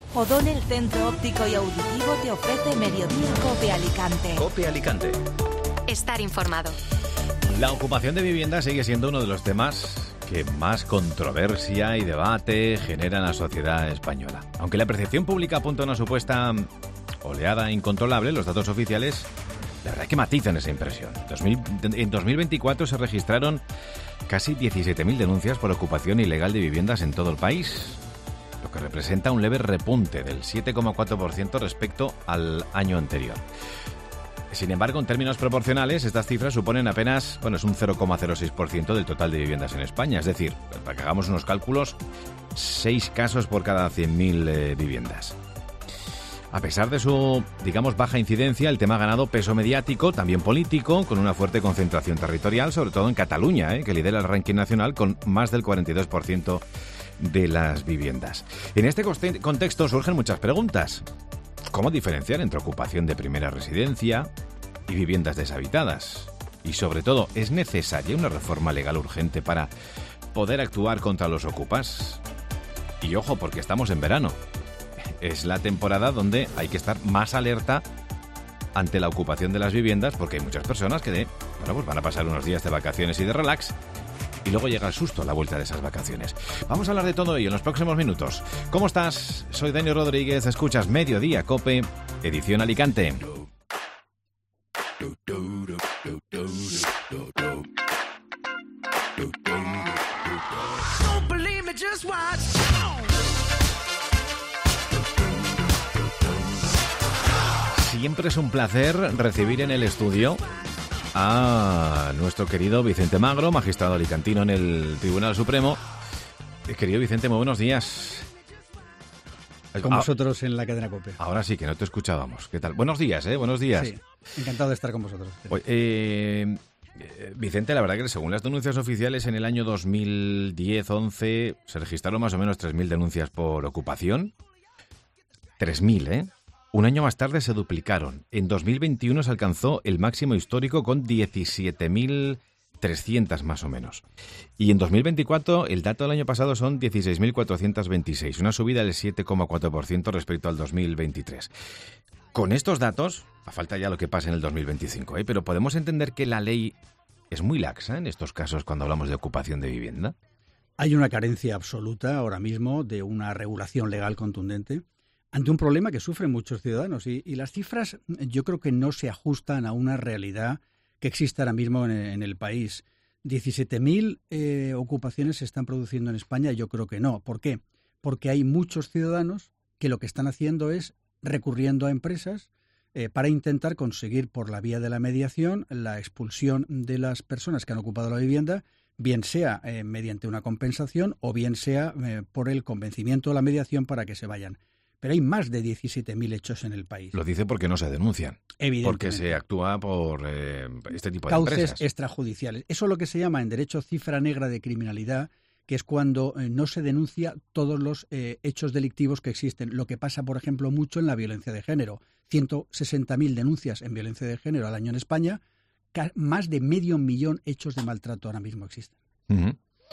O'Donnell Centro Óptico y Auditivo te ofrece Mediodía COPE Alicante. COPE Alicante. Estar informado. La ocupación de vivienda sigue siendo uno de los temas que más controversia y debate genera en la sociedad española. Aunque la percepción pública apunta a una supuesta oleada incontrolable, los datos oficiales, la verdad es que matizan esa impresión. En 2024 se registraron casi 17.000 denuncias por ocupación ilegal de viviendas en todo el país, lo que representa un leve repunte del 7,4% respecto al año anterior. Sin embargo, en términos proporcionales, estas cifras suponen apenas, es un 0,06% del total de viviendas en España. Es decir, para que hagamos unos cálculos, 6 casos por cada 100.000 viviendas. A pesar de su, baja incidencia, el tema ha ganado peso mediático, también político, con una fuerte concentración territorial, sobre todo en Cataluña, que lidera el ranking nacional con más del 42% de las viviendas. En este contexto surgen muchas preguntas. ¿Cómo diferenciar entre ocupación de primera residencia y viviendas deshabitadas? Y sobre todo, ¿es necesaria una reforma legal urgente para poder actuar contra los ocupas? Y ojo, porque estamos en verano. Es la temporada donde hay que estar más alerta ante la ocupación de las viviendas, porque hay muchas personas que van a pasar unos días de vacaciones y de relax, y luego llega el susto a la vuelta de esas vacaciones. Vamos a hablar de todo ello en los próximos minutos. ¿Cómo estás? Soy Dani Rodríguez, escuchas Mediodía COPE, edición Alicante. Siempre es un placer recibir en el estudio a nuestro querido Vicente Magro, magistrado alicantino en el Tribunal Supremo. Querido Vicente, muy buenos días. Con vosotros en la cadena COPE. Ahora sí, que no te escuchábamos. ¿Qué tal? Buenos días, buenos días. Sí, encantado de estar con vosotros. Vicente, la verdad que según las denuncias oficiales en el año 2010-11 se registraron más o menos 3.000 denuncias por ocupación. 3.000, Un año más tarde se duplicaron. En 2021 se alcanzó el máximo histórico con 17.300 más o menos. Y en 2024 el dato del año pasado son 16.426, una subida del 7,4% respecto al 2023. Con estos datos, a falta ya lo que pase en el 2025, pero podemos entender que la ley es muy laxa en estos casos cuando hablamos de ocupación de vivienda. Hay una carencia absoluta ahora mismo de una regulación legal contundente ante un problema que sufren muchos ciudadanos y las cifras yo creo que no se ajustan a una realidad que existe ahora mismo en el país. 17.000 ocupaciones se están produciendo en España, yo creo que no. ¿Por qué? Porque hay muchos ciudadanos que lo que están haciendo es recurriendo a empresas para intentar conseguir por la vía de la mediación la expulsión de las personas que han ocupado la vivienda, bien sea mediante una compensación o bien sea por el convencimiento o la mediación para que se vayan. Pero hay más de 17.000 hechos en el país. Lo dice porque no se denuncian. Evidentemente. Porque se actúa por este tipo de cauces empresas. Extrajudiciales. Eso es lo que se llama en derecho cifra negra de criminalidad, que es cuando no se denuncia todos los hechos delictivos que existen. Lo que pasa, por ejemplo, mucho en la violencia de género. 160.000 denuncias en violencia de género al año en España. Más de 500.000 hechos de maltrato ahora mismo existen. Uh-huh.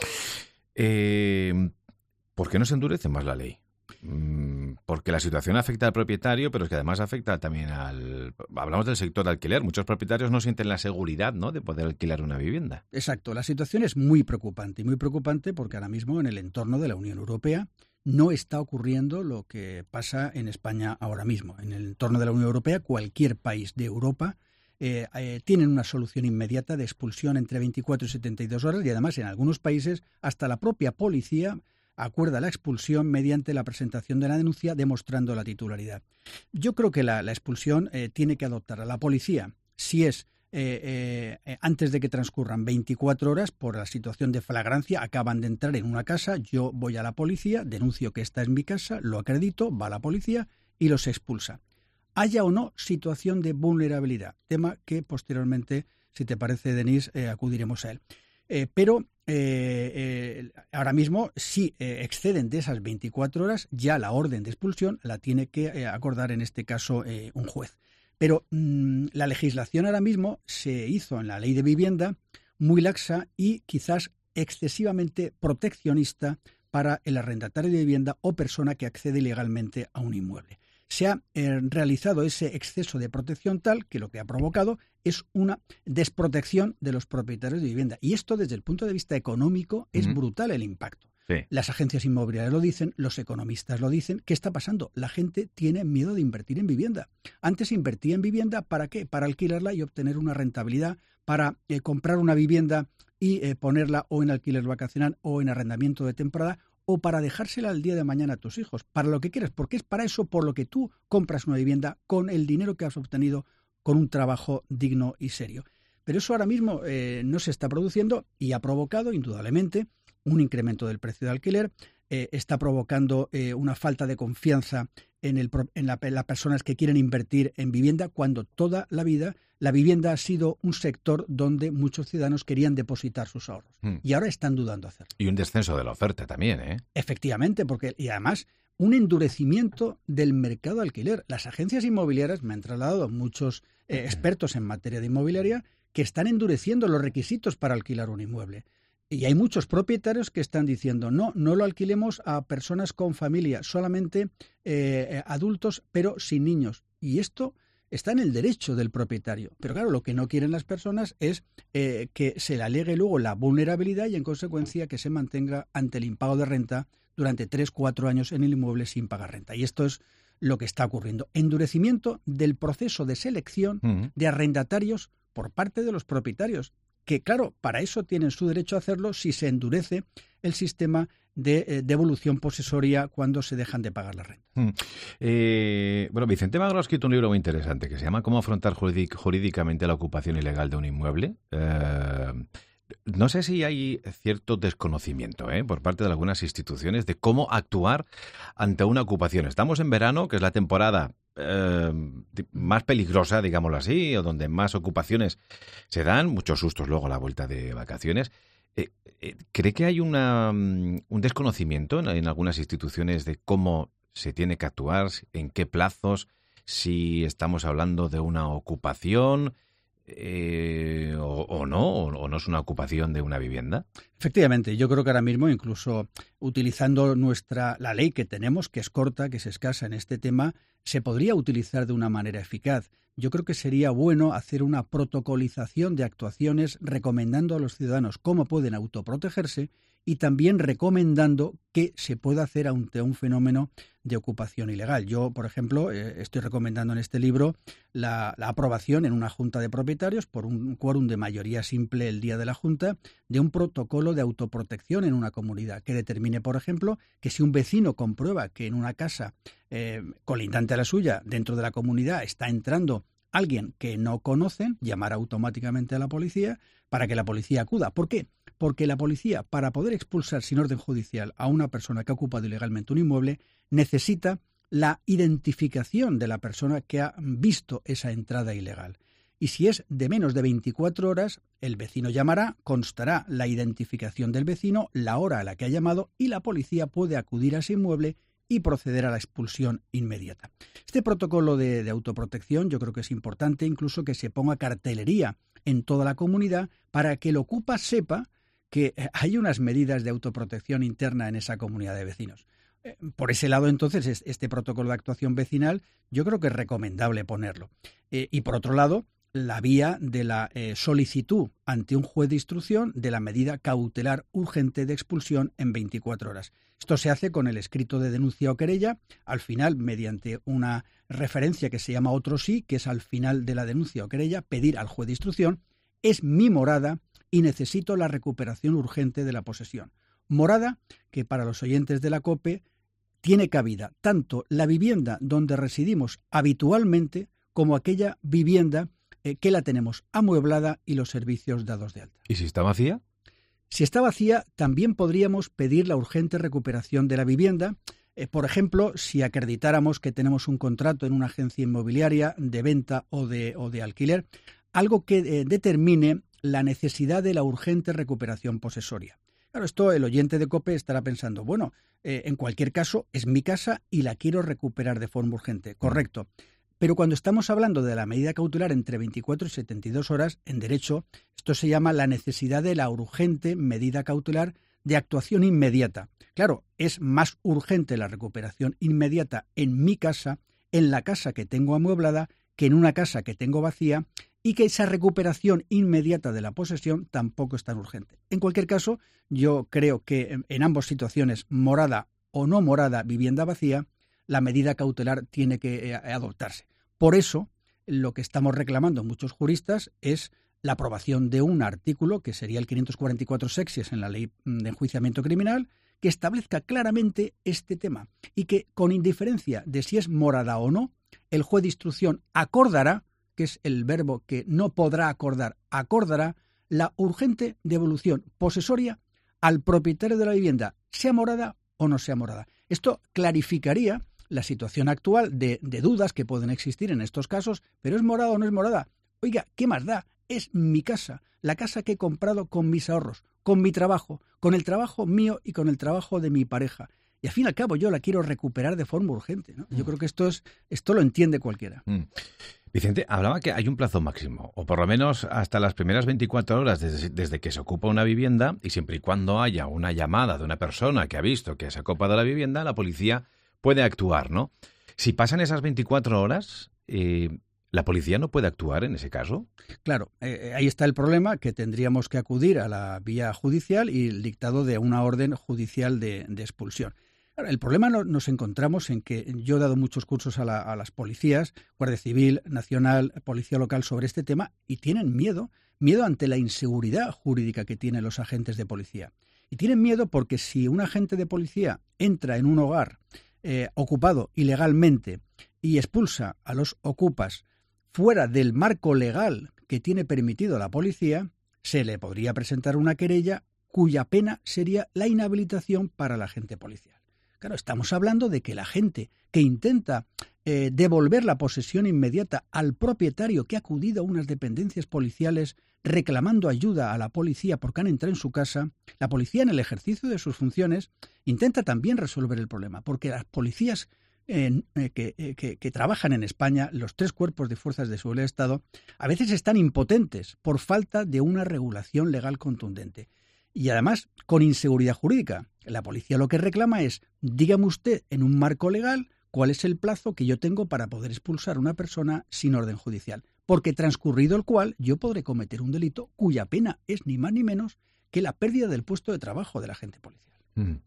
¿Por qué no se endurece más la ley? Porque la situación afecta al propietario, pero es que además afecta también hablamos del sector de alquiler. Muchos propietarios no sienten la seguridad, ¿no?, de poder alquilar una vivienda. Exacto. La situación es muy preocupante porque ahora mismo en el entorno de la Unión Europea no está ocurriendo lo que pasa en España ahora mismo. En el entorno de la Unión Europea, cualquier país de Europa tienen una solución inmediata de expulsión entre 24 y 72 horas y además en algunos países hasta la propia policía acuerda la expulsión mediante la presentación de la denuncia demostrando la titularidad. Yo creo que la expulsión tiene que adoptar a la policía si es antes de que transcurran 24 horas por la situación de flagrancia, acaban de entrar en una casa, yo voy a la policía, denuncio que esta es mi casa, lo acredito, va a la policía y los expulsa. Haya o no situación de vulnerabilidad, tema que posteriormente, si te parece, Denise, acudiremos a él. Pero ahora mismo, si exceden de esas 24 horas, ya la orden de expulsión la tiene que acordar en este caso un juez. Pero la legislación ahora mismo se hizo en la ley de vivienda muy laxa y quizás excesivamente proteccionista para el arrendatario de vivienda o persona que accede ilegalmente a un inmueble. Se ha realizado ese exceso de protección tal que lo que ha provocado es una desprotección de los propietarios de vivienda. Y esto, desde el punto de vista económico, es brutal el impacto. Sí. Las agencias inmobiliarias lo dicen, los economistas lo dicen. ¿Qué está pasando? La gente tiene miedo de invertir en vivienda. Antes invertía en vivienda, ¿para qué? Para alquilarla y obtener una rentabilidad, para comprar una vivienda y ponerla o en alquiler vacacional o en arrendamiento de temporada, o para dejársela al día de mañana a tus hijos, para lo que quieras, porque es para eso por lo que tú compras una vivienda con el dinero que has obtenido con un trabajo digno y serio. Pero eso ahora mismo no se está produciendo y ha provocado, indudablemente, un incremento del precio de alquiler, está provocando una falta de confianza en las personas que quieren invertir en vivienda, cuando toda la vida la vivienda ha sido un sector donde muchos ciudadanos querían depositar sus ahorros. Y ahora están dudando hacerlo. Y un descenso de la oferta también, ¿eh? Efectivamente, y además un endurecimiento del mercado de alquiler. Las agencias inmobiliarias, me han trasladado muchos expertos en materia de inmobiliaria, que están endureciendo los requisitos para alquilar un inmueble. Y hay muchos propietarios que están diciendo, no lo alquilemos a personas con familia, solamente adultos, pero sin niños. Y esto está en el derecho del propietario. Pero claro, lo que no quieren las personas es que se le alegue luego la vulnerabilidad y, en consecuencia, que se mantenga ante el impago de renta durante 3-4 años en el inmueble sin pagar renta. Y esto es lo que está ocurriendo. Endurecimiento del proceso de selección de arrendatarios por parte de los propietarios, que claro, para eso tienen su derecho a hacerlo si se endurece el sistema de devolución posesoria cuando se dejan de pagar la renta. Bueno, Vicente Magro ha escrito un libro muy interesante que se llama ¿Cómo afrontar jurídicamente la ocupación ilegal de un inmueble? No sé si hay cierto desconocimiento por parte de algunas instituciones de cómo actuar ante una ocupación. Estamos en verano, que es la temporada más peligrosa, digámoslo así, o donde más ocupaciones se dan, muchos sustos luego a la vuelta de vacaciones. ¿Cree que hay un desconocimiento en algunas instituciones de cómo se tiene que actuar, en qué plazos, si estamos hablando de una ocupación o no es una ocupación de una vivienda? Efectivamente, yo creo que ahora mismo, incluso utilizando la ley que tenemos, que es corta, que es escasa en este tema, se podría utilizar de una manera eficaz. Yo creo que sería bueno hacer una protocolización de actuaciones recomendando a los ciudadanos cómo pueden autoprotegerse y también recomendando qué se puede hacer ante un fenómeno de ocupación ilegal. Yo, por ejemplo, estoy recomendando en este libro la aprobación en una junta de propietarios por un quórum de mayoría simple el día de la junta de un protocolo de autoprotección en una comunidad que determine, por ejemplo, que si un vecino comprueba que en una casa colindante a la suya, dentro de la comunidad, está entrando alguien que no conocen, llamar automáticamente a la policía para que la policía acuda. ¿Por qué? Porque la policía, para poder expulsar sin orden judicial a una persona que ha ocupado ilegalmente un inmueble, necesita la identificación de la persona que ha visto esa entrada ilegal. Y si es de menos de 24 horas, el vecino llamará, constará la identificación del vecino, la hora a la que ha llamado y la policía puede acudir a ese inmueble y proceder a la expulsión inmediata. Este protocolo de autoprotección yo creo que es importante, incluso que se ponga cartelería en toda la comunidad para que el ocupa sepa que hay unas medidas de autoprotección interna en esa comunidad de vecinos. Por ese lado, entonces, este protocolo de actuación vecinal yo creo que es recomendable ponerlo. Y por otro lado, la vía de la solicitud ante un juez de instrucción de la medida cautelar urgente de expulsión en 24 horas. Esto se hace con el escrito de denuncia o querella, al final, mediante una referencia que se llama otro sí, que es al final de la denuncia o querella, pedir al juez de instrucción, es mi morada y necesito la recuperación urgente de la posesión. Morada que para los oyentes de la COPE tiene cabida tanto la vivienda donde residimos habitualmente como aquella vivienda que la tenemos amueblada y los servicios dados de alta. ¿Y si está vacía? Si está vacía, también podríamos pedir la urgente recuperación de la vivienda. Por ejemplo, si acreditáramos que tenemos un contrato en una agencia inmobiliaria de venta o de alquiler, algo que determine la necesidad de la urgente recuperación posesoria. Claro, esto el oyente de COPE estará pensando, bueno, en cualquier caso es mi casa y la quiero recuperar de forma urgente. Correcto. Pero cuando estamos hablando de la medida cautelar entre 24 y 72 horas, en derecho, esto se llama la necesidad de la urgente medida cautelar de actuación inmediata. Claro, es más urgente la recuperación inmediata en mi casa, en la casa que tengo amueblada, que en una casa que tengo vacía, y que esa recuperación inmediata de la posesión tampoco es tan urgente. En cualquier caso, yo creo que en ambas situaciones, morada o no morada, vivienda vacía, la medida cautelar tiene que adoptarse. Por eso, lo que estamos reclamando muchos juristas es la aprobación de un artículo, que sería el 544 sexies en la Ley de Enjuiciamiento Criminal, que establezca claramente este tema y que, con indiferencia de si es morada o no, el juez de instrucción acordará, que es el verbo que no podrá acordar, acordará la urgente devolución posesoria al propietario de la vivienda, sea morada o no sea morada. Esto clarificaría la situación actual de dudas que pueden existir en estos casos, pero ¿es morada o no es morada? Oiga, ¿qué más da? Es mi casa, la casa que he comprado con mis ahorros, con mi trabajo, con el trabajo mío y con el trabajo de mi pareja. Y al fin y al cabo yo la quiero recuperar de forma urgente, ¿no? Yo creo que esto lo entiende cualquiera. Vicente, hablaba que hay un plazo máximo, o por lo menos hasta las primeras 24 horas desde que se ocupa una vivienda, y siempre y cuando haya una llamada de una persona que ha visto que se ha ocupado la vivienda, la policía puede actuar, ¿no? Si pasan esas 24 horas, ¿la policía no puede actuar en ese caso? Claro, ahí está el problema, que tendríamos que acudir a la vía judicial y el dictado de una orden judicial de expulsión. Claro, el problema nos encontramos en que yo he dado muchos cursos a las policías, Guardia Civil, Nacional, Policía Local, sobre este tema, y tienen miedo ante la inseguridad jurídica que tienen los agentes de policía. Y tienen miedo porque si un agente de policía entra en un hogar ocupado ilegalmente y expulsa a los ocupas fuera del marco legal que tiene permitido la policía, se le podría presentar una querella cuya pena sería la inhabilitación para el agente policial. Claro, estamos hablando de que la gente que intenta devolver la posesión inmediata al propietario que ha acudido a unas dependencias policiales reclamando ayuda a la policía porque han entrado en su casa, la policía, en el ejercicio de sus funciones, intenta también resolver el problema, porque las policías que trabajan en España, los tres cuerpos de fuerzas de seguridad del Estado, a veces están impotentes por falta de una regulación legal contundente. Y además, con inseguridad jurídica. La policía lo que reclama es, dígame usted en un marco legal cuál es el plazo que yo tengo para poder expulsar a una persona sin orden judicial, porque transcurrido el cual yo podré cometer un delito cuya pena es ni más ni menos que la pérdida del puesto de trabajo del agente policial.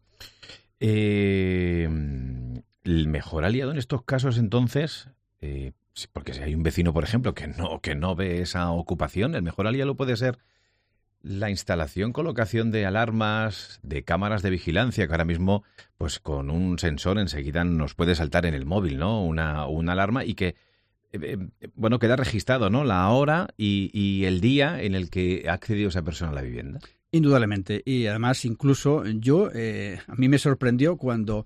El mejor aliado en estos casos, entonces, porque si hay un vecino, por ejemplo, que no ve esa ocupación, el mejor aliado puede ser la instalación, colocación de alarmas, de cámaras de vigilancia, que ahora mismo, pues con un sensor enseguida nos puede saltar en el móvil, ¿no? Una alarma y que, queda registrado, ¿no? La hora y el día en el que ha accedido esa persona a la vivienda. Indudablemente. Y además, incluso a mí me sorprendió cuando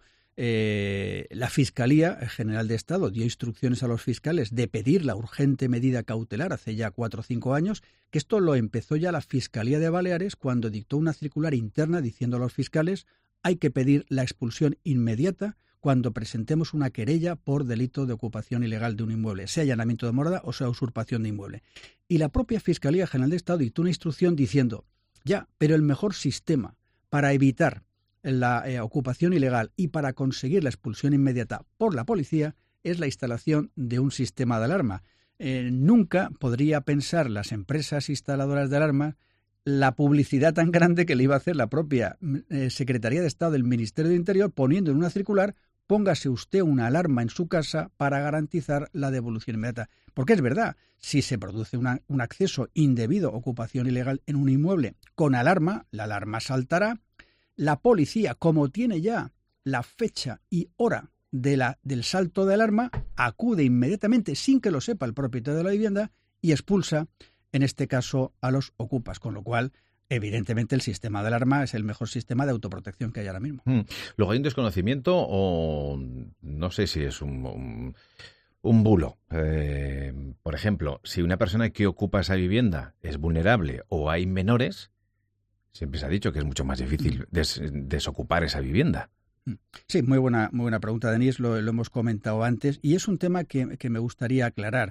la Fiscalía General de Estado dio instrucciones a los fiscales de pedir la urgente medida cautelar hace ya 4 o 5 años, que esto lo empezó ya la Fiscalía de Baleares cuando dictó una circular interna diciendo a los fiscales hay que pedir la expulsión inmediata cuando presentemos una querella por delito de ocupación ilegal de un inmueble, sea allanamiento de morada o sea usurpación de inmueble. Y la propia Fiscalía General de Estado dictó una instrucción diciendo, pero el mejor sistema para evitar la ocupación ilegal y para conseguir la expulsión inmediata por la policía es la instalación de un sistema de alarma. Nunca podría pensar las empresas instaladoras de alarmas la publicidad tan grande que le iba a hacer la propia Secretaría de Estado del Ministerio de Interior poniendo en una circular póngase usted una alarma en su casa para garantizar la devolución inmediata. Porque es verdad, si se produce un acceso indebido, ocupación ilegal en un inmueble con alarma, la alarma saltará. La policía, como tiene ya la fecha y hora del salto de alarma, acude inmediatamente, sin que lo sepa el propietario de la vivienda, y expulsa, en este caso, a los ocupas. Con lo cual, evidentemente, el sistema de alarma es el mejor sistema de autoprotección que hay ahora mismo. Luego hay un desconocimiento o no sé si es un bulo. Por ejemplo, si una persona que ocupa esa vivienda es vulnerable o hay menores, siempre se ha dicho que es mucho más difícil desocupar esa vivienda. Sí, muy buena pregunta, Denis, lo hemos comentado antes y es un tema que me gustaría aclarar.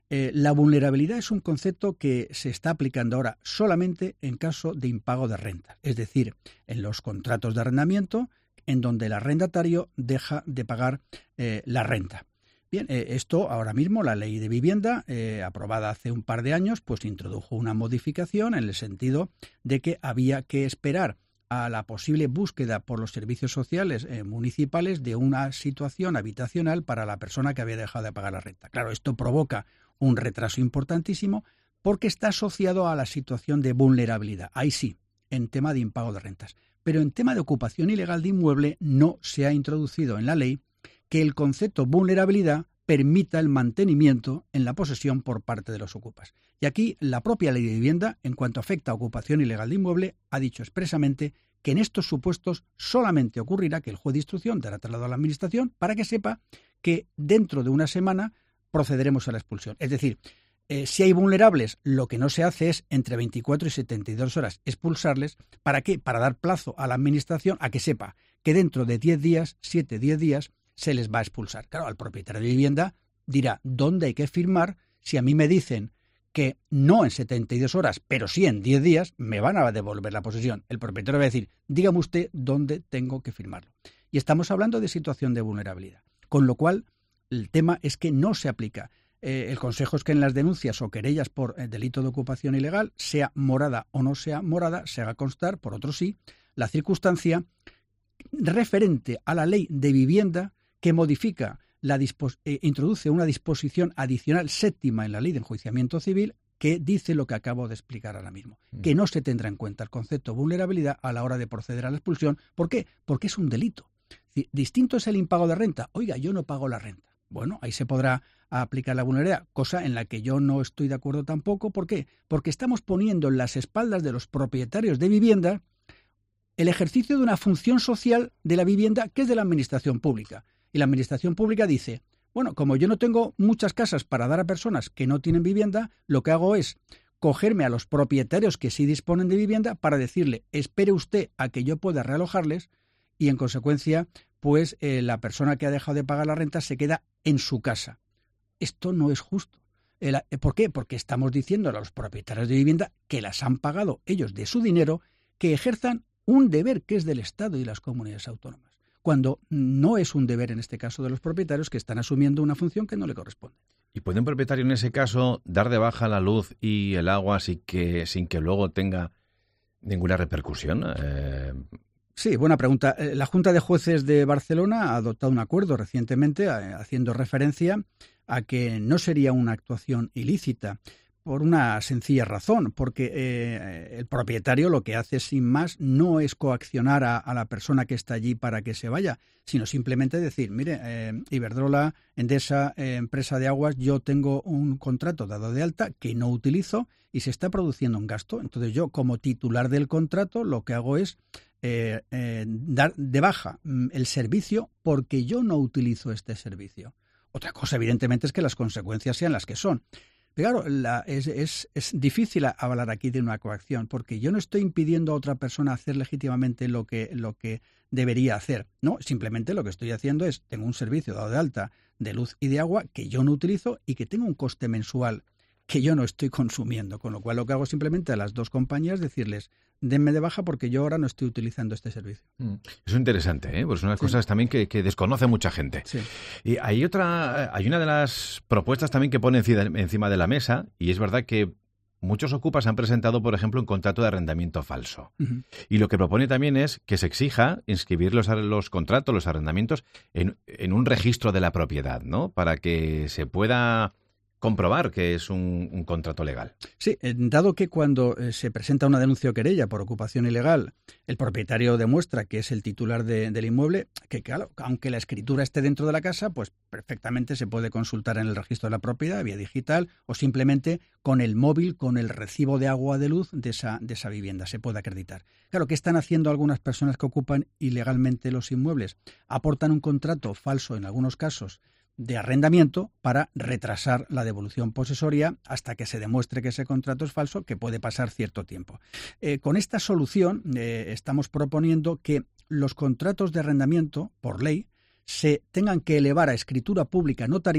La vulnerabilidad es un concepto que se está aplicando ahora solamente en caso de impago de renta, es decir, en los contratos de arrendamiento en donde el arrendatario deja de pagar la renta. Bien, esto ahora mismo, la Ley de Vivienda, aprobada hace un par de años, pues introdujo una modificación en el sentido de que había que esperar a la posible búsqueda por los servicios sociales municipales de una situación habitacional para la persona que había dejado de pagar la renta. Claro, esto provoca un retraso importantísimo porque está asociado a la situación de vulnerabilidad. Ahí sí, en tema de impago de rentas. Pero en tema de ocupación ilegal de inmueble no se ha introducido en la ley que el concepto vulnerabilidad permita el mantenimiento en la posesión por parte de los ocupas. Y aquí la propia Ley de Vivienda, en cuanto afecta a ocupación ilegal de inmueble, ha dicho expresamente que en estos supuestos solamente ocurrirá que el juez de instrucción dará traslado a la Administración para que sepa que dentro de una semana procederemos a la expulsión. Es decir, si hay vulnerables, lo que no se hace es entre 24 y 72 horas expulsarles. ¿Para qué? Para dar plazo a la Administración a que sepa que dentro de 10 días, 7-10 días, se les va a expulsar. Claro, al propietario de vivienda dirá dónde hay que firmar. Si a mí me dicen que no en 72 horas, pero sí en 10 días, me van a devolver la posesión. El propietario va a decir, dígame usted dónde tengo que firmarlo. Y estamos hablando de situación de vulnerabilidad. Con lo cual, el tema es que no se aplica. El consejo es que en las denuncias o querellas por delito de ocupación ilegal, sea morada o no sea morada, se haga constar, por otro sí, la circunstancia referente a la Ley de Vivienda que modifica, introduce una disposición adicional séptima en la Ley de Enjuiciamiento Civil que dice lo que acabo de explicar ahora mismo, que no se tendrá en cuenta el concepto de vulnerabilidad a la hora de proceder a la expulsión. ¿Por qué? Porque es un delito. Distinto es el impago de renta. Oiga, yo no pago la renta. Bueno, ahí se podrá aplicar la vulnerabilidad, cosa en la que yo no estoy de acuerdo tampoco. ¿Por qué? Porque estamos poniendo en las espaldas de los propietarios de vivienda el ejercicio de una función social de la vivienda que es de la Administración Pública. Y la Administración Pública dice, bueno, como yo no tengo muchas casas para dar a personas que no tienen vivienda, lo que hago es cogerme a los propietarios que sí disponen de vivienda para decirle, espere usted a que yo pueda realojarles y en consecuencia, pues la persona que ha dejado de pagar la renta se queda en su casa. Esto no es justo. ¿Por qué? Porque estamos diciendo a los propietarios de vivienda que las han pagado ellos de su dinero, que ejerzan un deber que es del Estado y las comunidades autónomas, cuando no es un deber en este caso de los propietarios que están asumiendo una función que no le corresponde. ¿Y puede un propietario en ese caso dar de baja la luz y el agua sin que luego tenga ninguna repercusión? Sí, buena pregunta. La Junta de Jueces de Barcelona ha adoptado un acuerdo recientemente haciendo referencia a que no sería una actuación ilícita por una sencilla razón, porque el propietario lo que hace sin más no es coaccionar a la persona que está allí para que se vaya, sino simplemente decir, mire, Iberdrola, Endesa, empresa de aguas, yo tengo un contrato dado de alta que no utilizo y se está produciendo un gasto. Entonces yo, como titular del contrato, lo que hago es dar de baja el servicio porque yo no utilizo este servicio. Otra cosa, evidentemente, es que las consecuencias sean las que son. Pero claro, es difícil hablar aquí de una coacción, porque yo no estoy impidiendo a otra persona hacer legítimamente lo que debería hacer. No, simplemente lo que estoy haciendo es, tengo un servicio dado de alta de luz y de agua que yo no utilizo y que tengo un coste mensual que yo no estoy consumiendo, con lo cual lo que hago simplemente a las dos compañías decirles, denme de baja porque yo ahora no estoy utilizando este servicio. Eso es interesante, pues son unas cosas también que desconoce mucha gente. Sí. Y hay una de las propuestas también que pone encima de la mesa, y es verdad que muchos ocupas han presentado, por ejemplo, un contrato de arrendamiento falso. Uh-huh. Y lo que propone también es que se exija inscribir los contratos, los arrendamientos, en un registro de la propiedad, ¿no? Para que se pueda comprobar que es un contrato legal. Sí, dado que cuando se presenta una denuncia o querella por ocupación ilegal, el propietario demuestra que es el titular del inmueble, que claro, aunque la escritura esté dentro de la casa, pues perfectamente se puede consultar en el registro de la propiedad vía digital o simplemente con el móvil, con el recibo de agua o de luz de esa vivienda, se puede acreditar. Claro, ¿qué están haciendo algunas personas que ocupan ilegalmente los inmuebles? Aportan un contrato falso en algunos casos de arrendamiento para retrasar la devolución posesoria hasta que se demuestre que ese contrato es falso, que puede pasar cierto tiempo. Con esta solución estamos proponiendo que los contratos de arrendamiento, por ley, se tengan que elevar a escritura pública notarial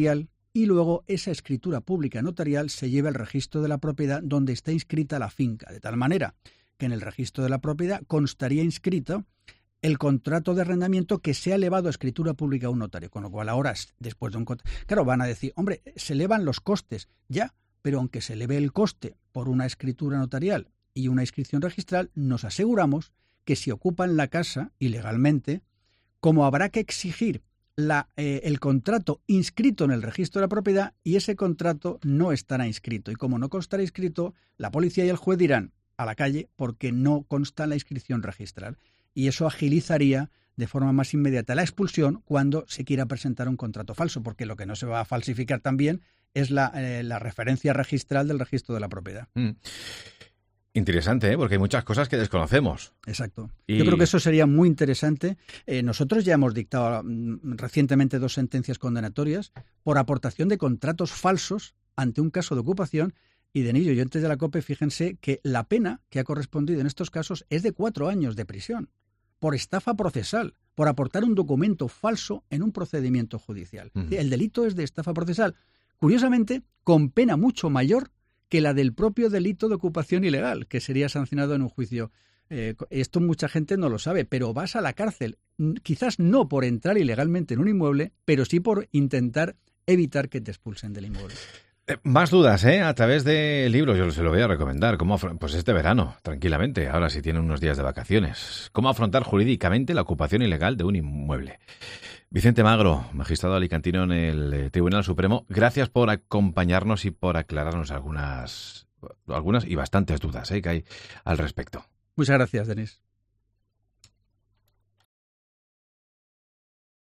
y luego esa escritura pública notarial se lleva al registro de la propiedad donde está inscrita la finca, de tal manera que en el registro de la propiedad constaría inscrito el contrato de arrendamiento que se ha elevado a escritura pública a un notario, con lo cual ahora, después de un contrato, claro, van a decir, hombre, se elevan los costes, ya, pero aunque se eleve el coste por una escritura notarial y una inscripción registral, nos aseguramos que si ocupan la casa ilegalmente, como habrá que exigir el contrato inscrito en el registro de la propiedad y ese contrato no estará inscrito. Y como no constará inscrito, la policía y el juez dirán a la calle porque no consta la inscripción registral. Y eso agilizaría de forma más inmediata la expulsión cuando se quiera presentar un contrato falso, porque lo que no se va a falsificar también es la referencia registral del registro de la propiedad. Interesante, porque hay muchas cosas que desconocemos. Exacto. Yo creo que eso sería muy interesante. Nosotros ya hemos dictado recientemente 2 sentencias condenatorias por aportación de contratos falsos ante un caso de ocupación. Y Denis y oyentes de la COPE, fíjense que la pena que ha correspondido en estos casos es de 4 años de prisión por estafa procesal, por aportar un documento falso en un procedimiento judicial. El delito es de estafa procesal. Curiosamente, con pena mucho mayor que la del propio delito de ocupación ilegal, que sería sancionado en un juicio. Esto mucha gente no lo sabe, pero vas a la cárcel, quizás no por entrar ilegalmente en un inmueble, pero sí por intentar evitar que te expulsen del inmueble. Más dudas, a través de libros, yo se lo voy a recomendar. Pues este verano, tranquilamente, ahora si tienen unos días de vacaciones. ¿Cómo afrontar jurídicamente la ocupación ilegal de un inmueble? Vicente Magro, magistrado alicantino en el Tribunal Supremo, gracias por acompañarnos y por aclararnos algunas y bastantes dudas que hay al respecto. Muchas gracias, Denis.